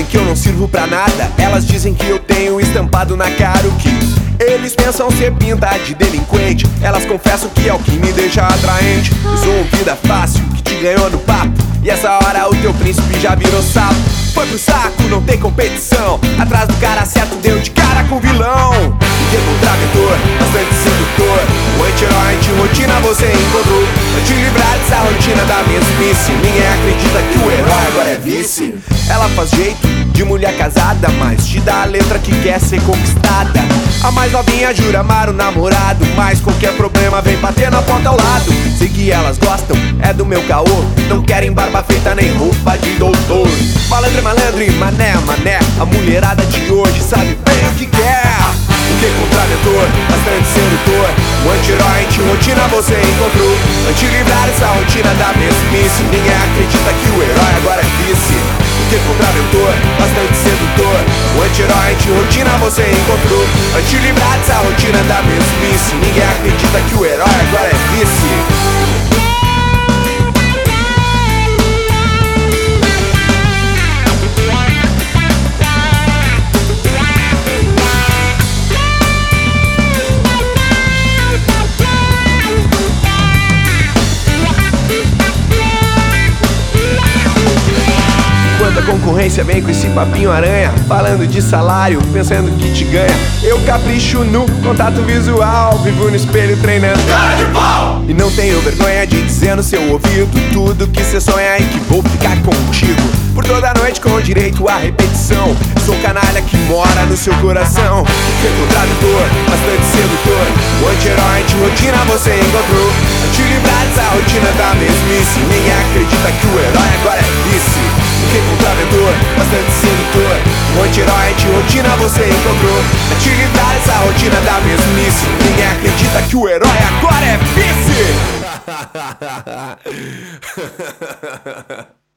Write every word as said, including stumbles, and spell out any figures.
que eu não sirvo pra nada. Elas dizem que eu tenho estampado na cara o que eles pensam ser pinta de delinquente. Elas confessam que é o que me deixa atraente. Eu sou um vida fácil que te ganhou no papo, e essa hora o teu príncipe já virou sapo. Foi pro saco, não tem competição. Atrás do cara certo deu de cara com o vilão. Que contraventor, bastante sedutor, o anti-herói anti-rotina você encontrou. Pra te livrar dessa rotina da mesmice, ninguém acredita que o herói agora é vice. Ela faz jeito de mulher casada, mas te dá a letra que quer ser conquistada. A mais novinha jura amar o namorado, mas qualquer problema vem bater na porta ao lado. Sei que elas gostam, é do meu caô, não querem barba feita nem roupa de doutor. Malandro é malandro e mané é mané, a mulherada de hoje sabe bem o que quer. Que contraventor, bastante sedutor, o anti-herói anti-rotina você encontrou. Pra te livrar dessa rotina da mesmice, ninguém acredita que o herói agora é vice. Que contraventor, bastante sedutor, o anti-herói anti-rotina você encontrou. Pra te livrar dessa rotina da mesmice, ninguém acredita que o herói agora é vice. A concorrência vem com esse papinho aranha, falando de salário, pensando que te ganha. Eu capricho no contato visual, vivo no espelho treinando cara de pau. E não tenho vergonha de dizer no seu ouvido tudo que cê sonha e que vou ficar contigo por toda noite com direito à repetição. Sou canalha que mora no seu coração. Que contraditor, bastante sedutor, o anti-herói anti-rotina você encontrou. A te livrar dessa rotina da mesmice, ninguém acredita que o herói agora é vice. Que contraventor, bastante sedutor, o anti-herói anti-rotina você encontrou. A te livrar dessa rotina da mesmice, ninguém acredita que o herói agora é vice.